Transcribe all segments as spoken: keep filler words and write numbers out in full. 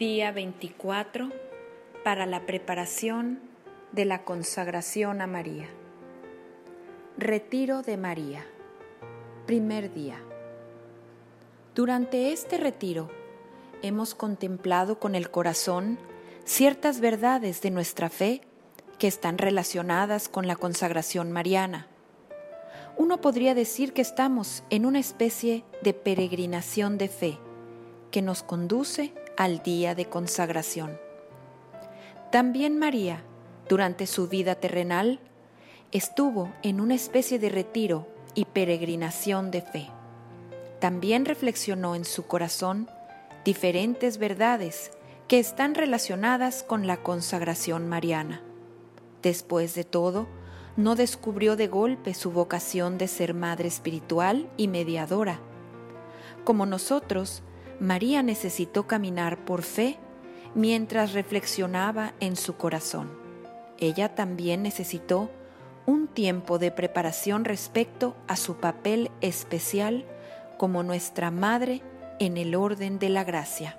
Día veinticuatro para la preparación de la consagración a María. Retiro de María. Primer día. Durante este retiro hemos contemplado con el corazón ciertas verdades de nuestra fe que están relacionadas con la consagración mariana. Uno podría decir que estamos en una especie de peregrinación de fe que nos conduce al día de consagración. También María, durante su vida terrenal, estuvo en una especie de retiro y peregrinación de fe. También reflexionó en su corazón diferentes verdades que están relacionadas con la consagración mariana. Después de todo, no descubrió de golpe su vocación de ser madre espiritual y mediadora. Como nosotros, María necesitó caminar por fe mientras reflexionaba en su corazón. Ella también necesitó un tiempo de preparación respecto a su papel especial como nuestra madre en el orden de la gracia.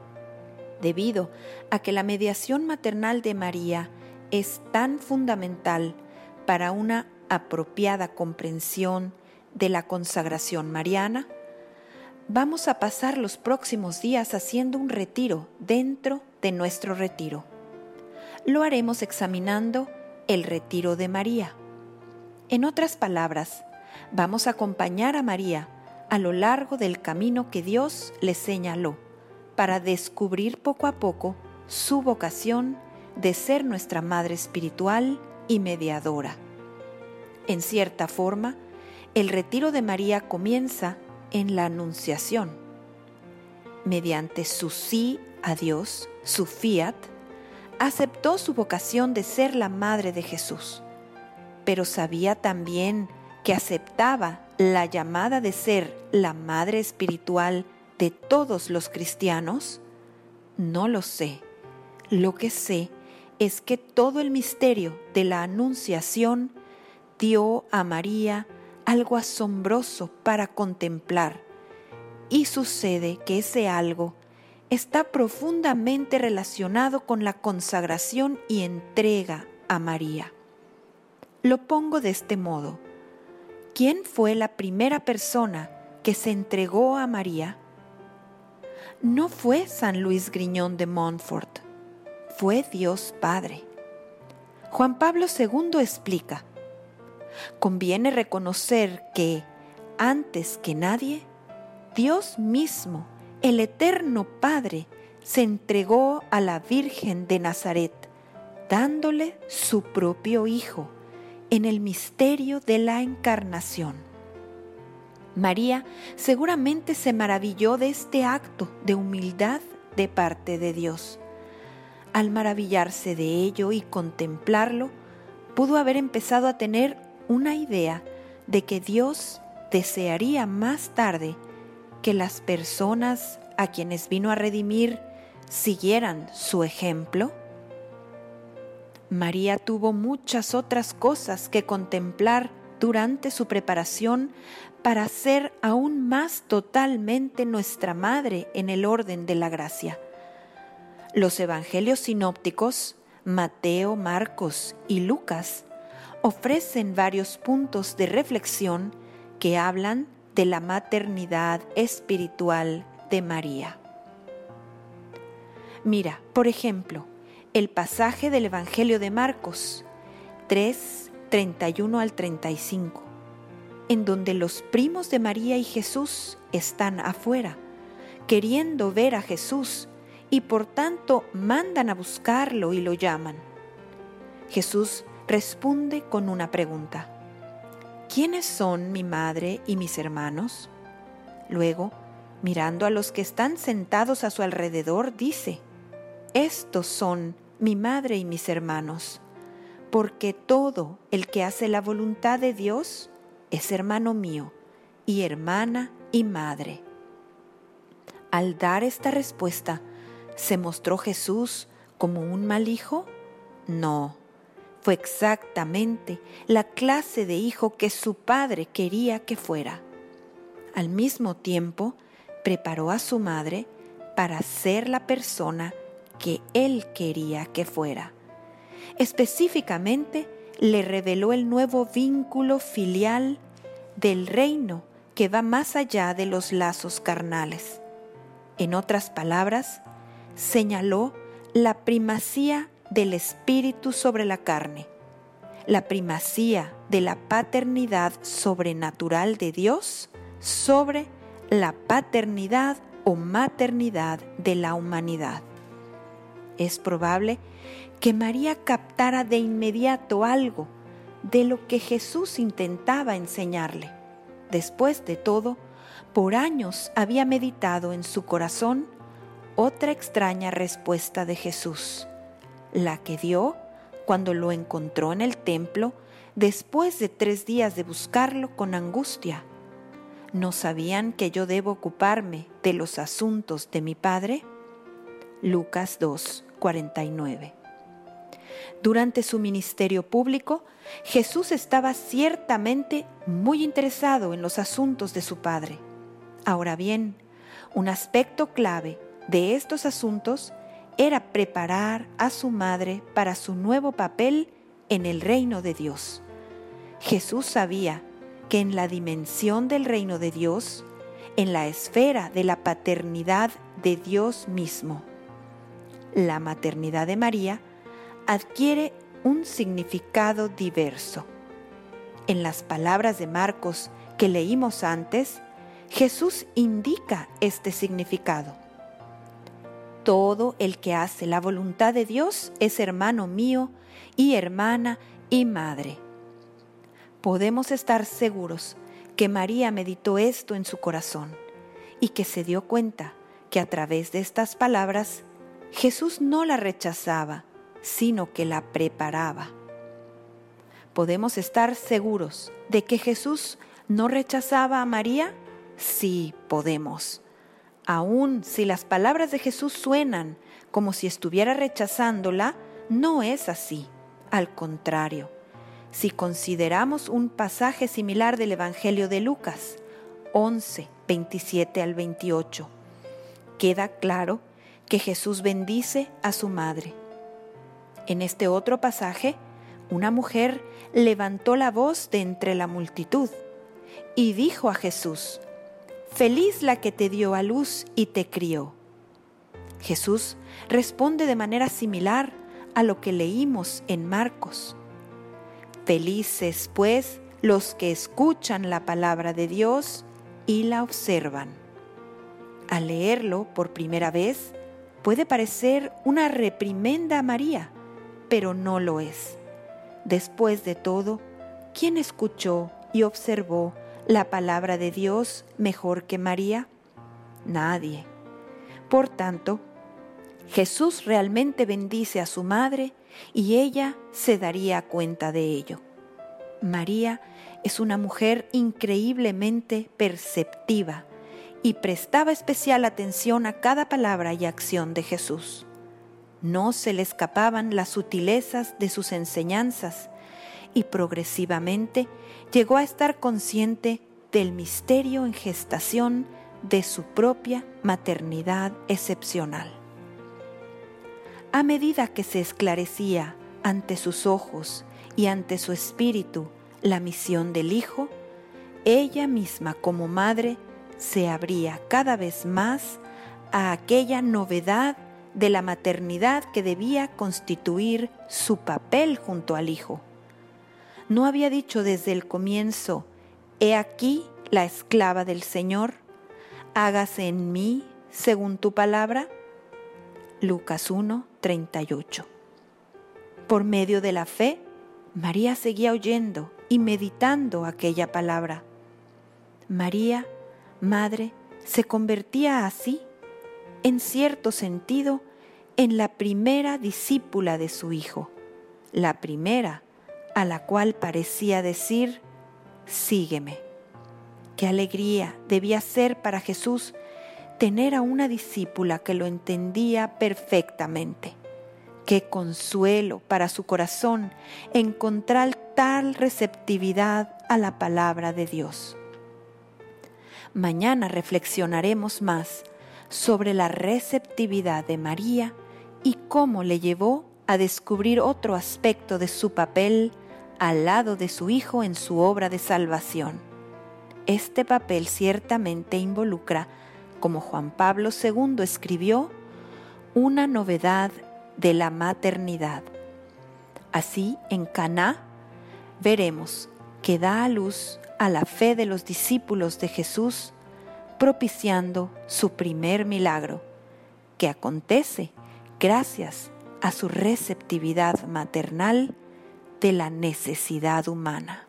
Debido a que la mediación maternal de María es tan fundamental para una apropiada comprensión de la consagración mariana, vamos a pasar los próximos días haciendo un retiro dentro de nuestro retiro. Lo haremos examinando el retiro de María. En otras palabras, vamos a acompañar a María a lo largo del camino que Dios le señaló para descubrir poco a poco su vocación de ser nuestra madre espiritual y mediadora. En cierta forma, el retiro de María comienza en la Anunciación. Mediante su sí a Dios, su fiat, aceptó su vocación de ser la madre de Jesús, pero sabía también que aceptaba la llamada de ser la madre espiritual de todos los cristianos. No lo sé. Lo que sé es que todo el misterio de la Anunciación dio a María algo asombroso para contemplar, y sucede que ese algo está profundamente relacionado con la consagración y entrega a María. Lo pongo de este modo. ¿Quién fue la primera persona que se entregó a María? No fue San Luis Griñón de Montfort, fue Dios Padre. Juan Pablo segundo explica: conviene reconocer que, antes que nadie, Dios mismo, el Eterno Padre, se entregó a la Virgen de Nazaret, dándole su propio Hijo en el misterio de la Encarnación. María seguramente se maravilló de este acto de humildad de parte de Dios. Al maravillarse de ello y contemplarlo, pudo haber empezado a tener una idea de que Dios desearía más tarde que las personas a quienes vino a redimir siguieran su ejemplo. María tuvo muchas otras cosas que contemplar durante su preparación para ser aún más totalmente nuestra madre en el orden de la gracia. Los evangelios sinópticos, Mateo, Marcos y Lucas, ofrecen varios puntos de reflexión que hablan de la maternidad espiritual de María. Mira, por ejemplo, el pasaje del Evangelio de Marcos tres, treinta y uno al treinta y cinco, en donde los primos de María y Jesús están afuera, queriendo ver a Jesús, y por tanto mandan a buscarlo y lo llaman. Jesús responde con una pregunta: ¿quiénes son mi madre y mis hermanos? Luego, mirando a los que están sentados a su alrededor, dice: estos son mi madre y mis hermanos, porque todo el que hace la voluntad de Dios es hermano mío, y hermana y madre. Al dar esta respuesta, ¿se mostró Jesús como un mal hijo? No. Fue exactamente la clase de hijo que su padre quería que fuera. Al mismo tiempo, preparó a su madre para ser la persona que Él quería que fuera. Específicamente, le reveló el nuevo vínculo filial del reino que va más allá de los lazos carnales. En otras palabras, señaló la primacía del espíritu sobre la carne, la primacía de la paternidad sobrenatural de Dios sobre la paternidad o maternidad de la humanidad. Es probable que María captara de inmediato algo de lo que Jesús intentaba enseñarle. Después de todo, por años había meditado en su corazón otra extraña respuesta de Jesús, la que dio cuando lo encontró en el templo después de tres días de buscarlo con angustia. ¿No sabían que yo debo ocuparme de los asuntos de mi Padre? Lucas dos, cuarenta y nueve. Durante su ministerio público, Jesús estaba ciertamente muy interesado en los asuntos de su Padre. Ahora bien, un aspecto clave de estos asuntos era preparar a su madre para su nuevo papel en el reino de Dios. Jesús sabía que en la dimensión del reino de Dios, en la esfera de la paternidad de Dios mismo, la maternidad de María adquiere un significado diverso. En las palabras de Marcos que leímos antes, Jesús indica este significado. Todo el que hace la voluntad de Dios es hermano mío y hermana y madre. Podemos estar seguros que María meditó esto en su corazón y que se dio cuenta que a través de estas palabras Jesús no la rechazaba, sino que la preparaba. ¿Podemos estar seguros de que Jesús no rechazaba a María? Sí, podemos. Aun si las palabras de Jesús suenan como si estuviera rechazándola, no es así. Al contrario, si consideramos un pasaje similar del Evangelio de Lucas, once, veintisiete al veintiocho, queda claro que Jesús bendice a su madre. En este otro pasaje, una mujer levantó la voz de entre la multitud y dijo a Jesús: «Feliz la que te dio a luz y te crió». Jesús responde de manera similar a lo que leímos en Marcos. Felices, pues, los que escuchan la palabra de Dios y la observan. Al leerlo por primera vez, puede parecer una reprimenda a María, pero no lo es. Después de todo, ¿quién escuchó y observó la palabra de Dios mejor que María? Nadie. Por tanto, Jesús realmente bendice a su madre y ella se daría cuenta de ello. María es una mujer increíblemente perceptiva y prestaba especial atención a cada palabra y acción de Jesús. No se le escapaban las sutilezas de sus enseñanzas y progresivamente llegó a estar consciente del misterio en gestación de su propia maternidad excepcional. A medida que se esclarecía ante sus ojos y ante su espíritu la misión del Hijo, ella misma como madre se abría cada vez más a aquella novedad de la maternidad que debía constituir su papel junto al Hijo. ¿No había dicho desde el comienzo: «He aquí la esclava del Señor, hágase en mí según tu palabra»? Lucas uno, treinta y ocho. Por medio de la fe, María seguía oyendo y meditando aquella palabra. María, madre, se convertía así, en cierto sentido, en la primera discípula de su Hijo, la primera a la cual parecía decir: «Sígueme». Qué alegría debía ser para Jesús tener a una discípula que lo entendía perfectamente. Qué consuelo para su corazón encontrar tal receptividad a la palabra de Dios. Mañana reflexionaremos más sobre la receptividad de María y cómo le llevó a descubrir otro aspecto de su papel al lado de su Hijo en su obra de salvación. Este papel ciertamente involucra, como Juan Pablo segundo escribió, una novedad de la maternidad. Así, en Caná, veremos que da a luz a la fe de los discípulos de Jesús, propiciando su primer milagro, que acontece gracias a su receptividad maternal de la necesidad humana.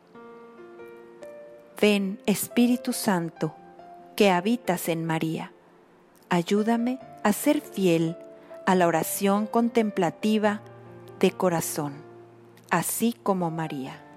Ven, Espíritu Santo, que habitas en María, ayúdame a ser fiel a la oración contemplativa de corazón, así como María.